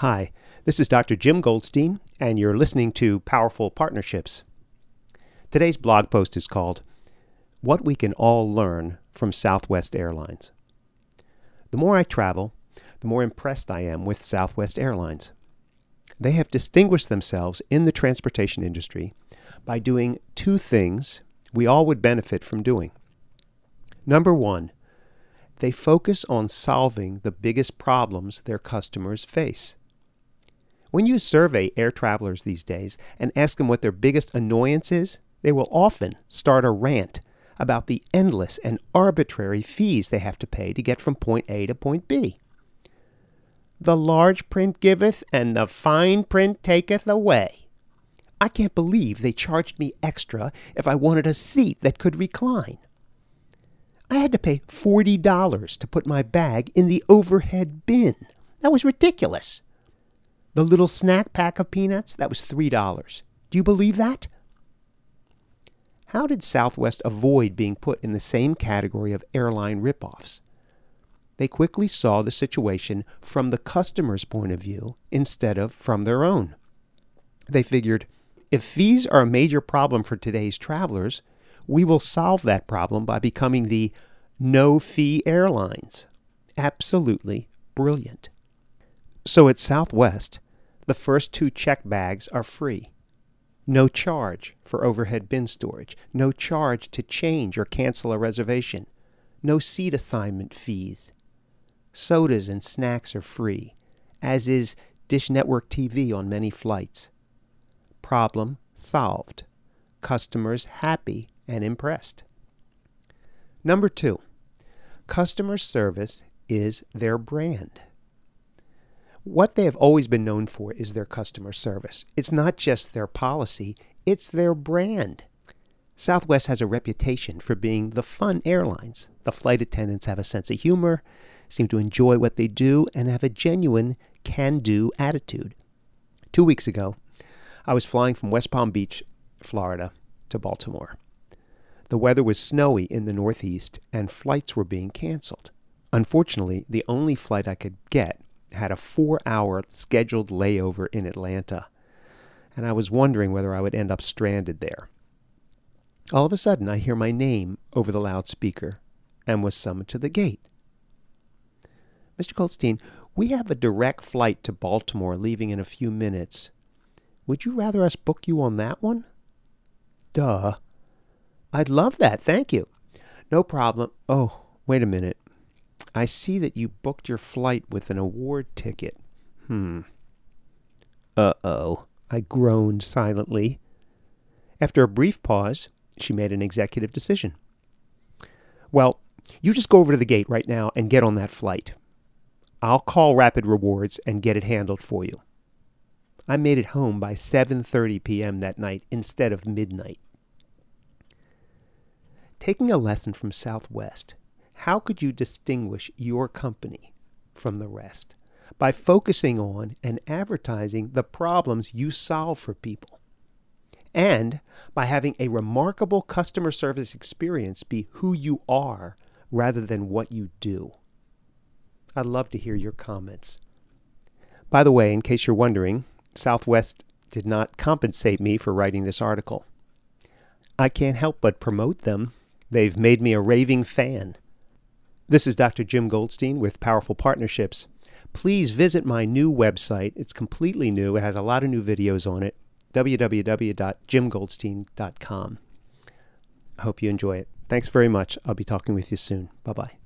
Hi, this is Dr. Jim Goldstein, and you're listening to Powerful Partnerships. Today's blog post is called, What We Can All Learn from Southwest Airlines. The more I travel, the more impressed I am with Southwest Airlines. They have distinguished themselves in the transportation industry by doing two things we all would benefit from doing. Number one, they focus on solving the biggest problems their customers face. When you survey air travelers these days and ask them what their biggest annoyance is, they will often start a rant about the endless and arbitrary fees they have to pay to get from point A to point B. The large print giveth and the fine print taketh away. I can't believe they charged me extra if I wanted a seat that could recline. I had to pay $40 to put my bag in the overhead bin. That was ridiculous. The little snack pack of peanuts, that was $3. Do you believe that? How did Southwest avoid being put in the same category of airline ripoffs? They quickly saw the situation from the customer's point of view instead of from their own. They figured, if fees are a major problem for today's travelers, we will solve that problem by becoming the no-fee airlines. Absolutely brilliant. So at Southwest, the first two check bags are free. No charge for overhead bin storage. No charge to change or cancel a reservation. No seat assignment fees. Sodas and snacks are free, as is Dish Network TV on many flights. Problem solved. Customers happy and impressed. Number two, customer service is their brand. What they have always been known for is their customer service. It's not just their policy, it's their brand. Southwest has a reputation for being the fun airlines. The flight attendants have a sense of humor, seem to enjoy what they do, and have a genuine can-do attitude. 2 weeks ago, I was flying from West Palm Beach, Florida, to Baltimore. The weather was snowy in the Northeast, and flights were being canceled. Unfortunately, the only flight I could get had a 4-hour scheduled layover in Atlanta, and I was wondering whether I would end up stranded there. All of a sudden, I hear my name over the loudspeaker and was summoned to the gate. Mr. Goldstein, we have a direct flight to Baltimore leaving in a few minutes. Would you rather us book you on that one? Duh. I'd love that, thank you. No problem. Oh, wait a minute. I see that you booked your flight with an award ticket. Uh-oh, I groaned silently. After a brief pause, she made an executive decision. Well, you just go over to the gate right now and get on that flight. I'll call Rapid Rewards and get it handled for you. I made it home by 7:30 p.m. that night instead of midnight. Taking a lesson from Southwest, how could you distinguish your company from the rest? By focusing on and advertising the problems you solve for people. And by having a remarkable customer service experience be who you are rather than what you do. I'd love to hear your comments. By the way, in case you're wondering, Southwest did not compensate me for writing this article. I can't help but promote them. They've made me a raving fan. This is Dr. Jim Goldstein with Powerful Partnerships. Please visit my new website. It's completely new. It has a lot of new videos on it. www.jimgoldstein.com. I hope you enjoy it. Thanks very much. I'll be talking with you soon. Bye-bye.